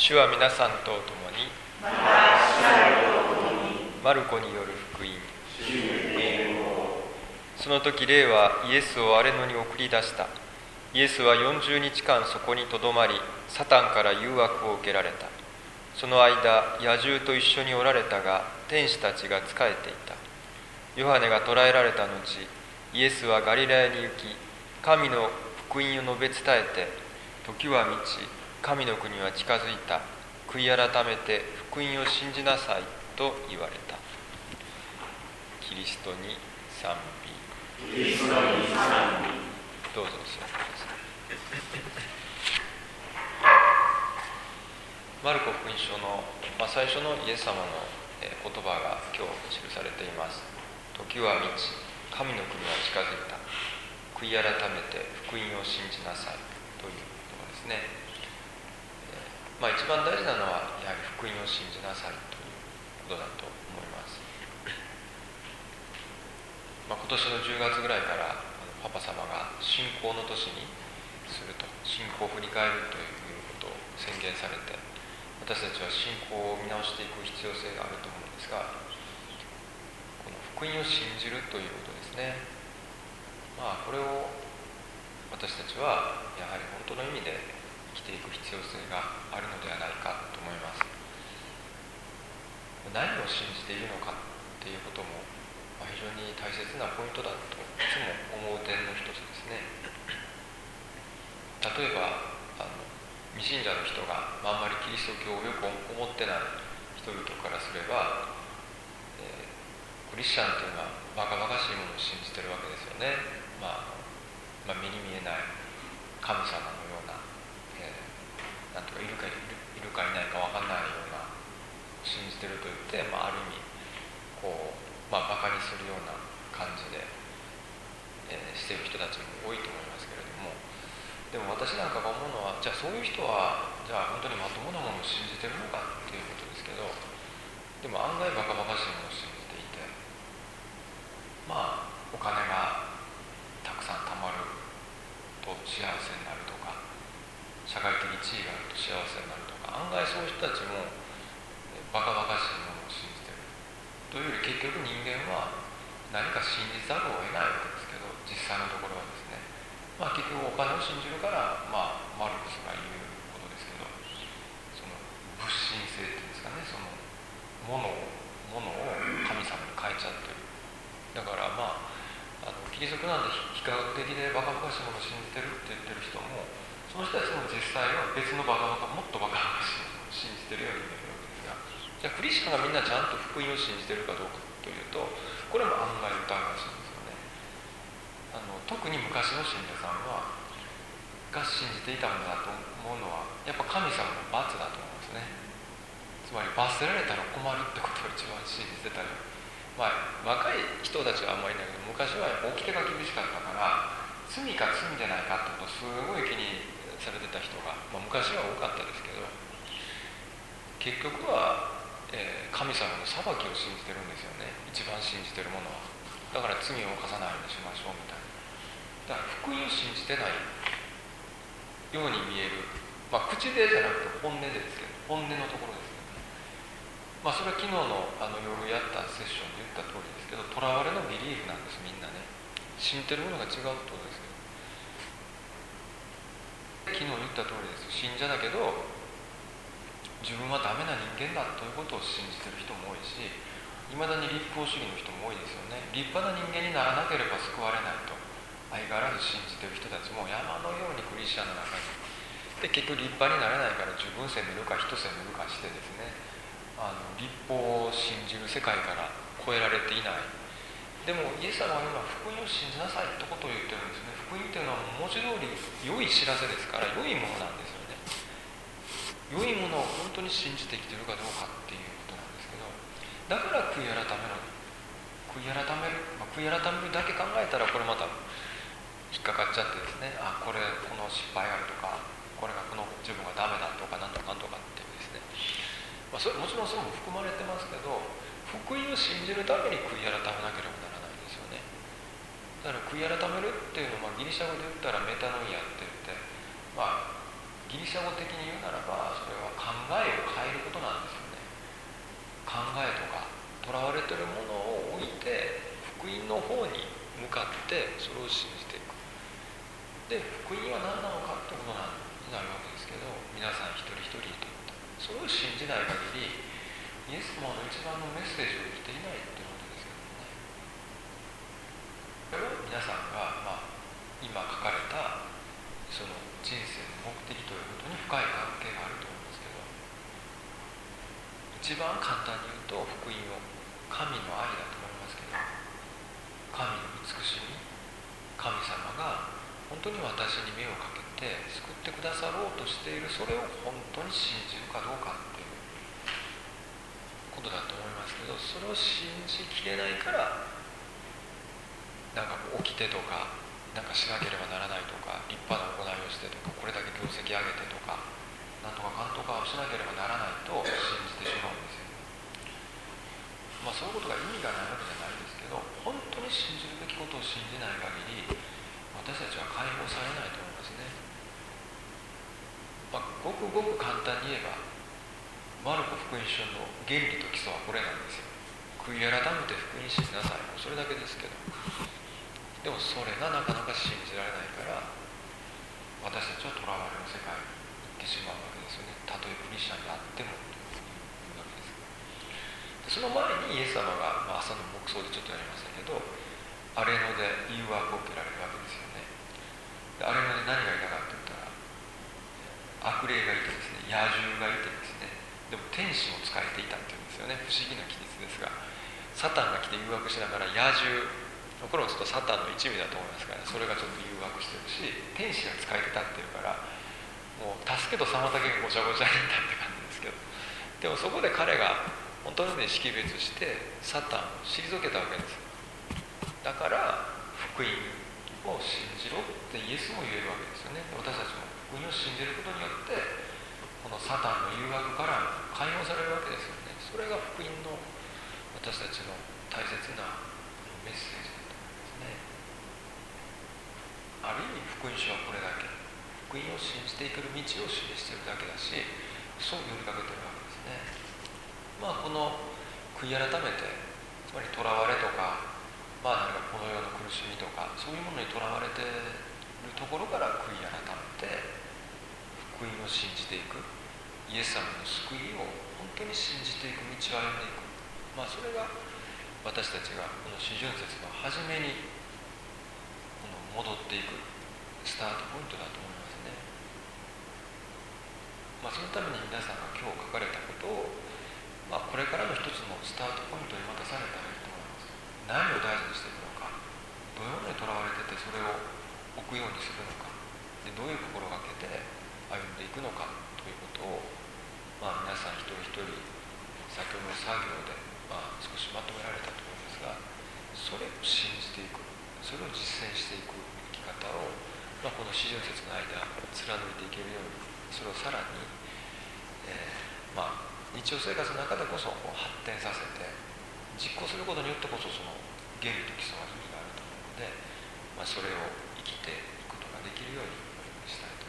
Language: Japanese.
主は皆さんと共にマルコによる福音。その時霊はイエスを荒れ野に送り出した。イエスは40日間そこにとどまり、サタンから誘惑を受けられた。その間、野獣と一緒におられたが、天使たちが仕えていた。ヨハネが捕らえられた後、イエスはガリラヤに行き、神の福音を述べ伝えて、時は満ち、神の国は近づいた。悔い改めて福音を信じなさいと言われた。キリストに賛美。どうぞお座りください。マルコ福音書の、最初のイエス様の言葉が今日記されています。時は満ち、神の国は近づいた。悔い改めて福音を信じなさいという言葉ですね。一番大事なのはやはり福音を信じなさいということだと思います。今年の10月ぐらいからパパ様が信仰の年にすると、信仰を振り返るということを宣言されて、私たちは信仰を見直していく必要性があると思うんですが、この福音を信じるということですね。これを私たちはやはり本当の意味で生きていく必要性があるのではないかと思います。何を信じているのかっていうことも非常に大切なポイントだといつも思う点の一つですね。例えば未信者の人があんまりキリスト教をよく思ってない人々からすれば、クリスチャンというのはバカバカしいものを信じてるわけですよね。目に見えない神様のような、なんとかいるかいないか分かんないような信じてると言って、ある意味バカにするような感じで、している人たちも多いと思いますけれども、でも私なんかが思うのは、じゃあそういう人はじゃあ本当にまともなものを信じてるのかっていうことですけど、でも案外バカバカしいものを信じていて、お金がたくさん貯まると幸せになるとか、社会的地位があると幸せになるとか、案外そういう人たちもバカバカしいものを信じているというより、結局人間は何か信じざるを得ないわけですけど、実際のところはですね、結局お金を信じるから、マルクスが言うことですけど、その物信性っていうんですかね、そのものを神様に変えちゃってる。だからキリスト教なんて非科学的でバカバカしいものを信じてるって言ってる人も、その人たちも実際は別のもっとバカバカしいものを信じてるように見えるわけですが、じゃあクリスチャンがみんなちゃんと福音を信じてるかどうかというと、これも案外疑わしいんですよね。特に昔の信者さんが信じていたものだと思うのは、やっぱ神様の罰だと思うんですね。つまり罰せられたら困るってことを一番信じてたり、若い人たちはあんまりいないけど、昔はやっぱ掟が厳しかったから、罪か罪でないかってことをすごい気にされてた人が、昔は多かったですけど、結局は、神様の裁きを信じてるんですよね、一番信じてるものは。だから罪を犯さないようにしましょうみたいな。だから福音を信じてないように見える、口でじゃなくて本音ですけど、本音のところですけどね。それは昨日の夜やったセッションで言った通りですけど、囚われのビリーフなんです。みんなね、信じてるものが違うってことですけど、昨日言った通りです。信者だけど自分はダメな人間だということを信じてる人も多いし、いまだに立法主義の人も多いですよね。立派な人間にならなければ救われないと相変わらず信じてる人たちも山のようにクリスチャンの中にで、結局立派になれないから自分線塗るか人線塗るかしてですね、立法を信じる世界から超えられていない。でもイエス様は今福音を信じなさいってことを言ってるんですね。福音っていうのは文字通り良い知らせですから、良いものなんですよね。良いものを本当に信じて生きてるかどうかっていうことなんですけど、だから悔い改める。悔い改めるだけ考えたら、これまた引っかかっちゃってですね、この失敗あるとか、これがこの自分がダメだとかなんとかなんとかっていうですね、もちろんそれも含まれてますけど、福音を信じるために悔い改めなければならないんですよね。だから悔い改めるっていうのは、ギリシャ語で言ったらメタノイアって言って、ギリシャ語的に言うならば、それは考えそれを信じていく。で福音は何なのかってことになるわけですけど、皆さん一人一人にとってそれを信じない限りイエス様の一番のメッセージを生きていないっていうことですけどもね。これは皆さんが、今書かれたその人生の目的ということに深い関係があると思うんですけど、一番簡単に言うと福音を神の愛だと思いますけど、神の慈しみ、神様が本当に私に目をかけて救ってくださろうとしている、それを本当に信じるかどうかっていうことだと思いますけど、それを信じきれないからなんか起きてとかなんかしなければならないとか、立派な行いをしてとか、これだけ業績上げてとか、なんとかかんとかをしなければならないと信じてしまうんですよ。そういうことが意味がないわけじゃないですけど、本当に信じるべきことを信じない限り私たちは解放されないと思いますね。ごくごく簡単に言えばマルコ福音書の原理と基礎はこれなんですよ。悔い改めて福音信じなさい、それだけですけど、でもそれがなかなか信じられないから私たちは囚われの世界に行ってしまうわけですよね。たとえクリスチャンであってもというわけです。でその前にイエス様が、朝の黙想でちょっとやりましたけど、アレノで誘惑を受けられるわけですよね。でアレノで何がいたかって言ったら悪霊がいてですね、野獣がいてですね、でも天使も使えていたっていうんですよね。不思議な記述ですが、サタンが来て誘惑しながら野獣、これもちょっとサタンの一味だと思いますから、それがちょっと誘惑してるし、天使が使えてたっていうから、もう助けと妨げがごちゃごちゃになったって感じですけど、でもそこで彼が本当に識別してサタンを退けたわけです。だから福音を信じろってイエスも言えるわけですよね。私たちも福音を信じることによってこのサタンの誘惑から解放されるわけですよね。それが福音の私たちの大切なメッセージだと思いますね。ある意味福音書はこれだけ、福音を信じていく道を示しているだけだし、そう呼びかけているわけですね。この悔い改めて、つまり囚われとか、何かこの世の苦しみとかそういうものにとらわれているところから悔い改めて福音を信じていく、イエス様の救いを本当に信じていく道を歩んでいく、それが私たちがこの四旬節の初めにこの戻っていくスタートポイントだと思いますね。そのために皆さんが今日書かれたことを、これからの一つのスタートポイントにまたされたらいいと思います。何を大事にしていくのか、どういうものにとらわれててそれを置くようにするのか、でどういう心がけて歩んでいくのかということを、皆さん一人一人先ほどの作業で、少しまとめられたと思いますが、それを信じていく、それを実践していく生き方を、この四旬節の間貫いていけるように、それをさらに、日常生活の中でこそ発展させて実行することによってこそその原理と基礎は意味があると思うので、それを生きていくことができるようにお願いしたい。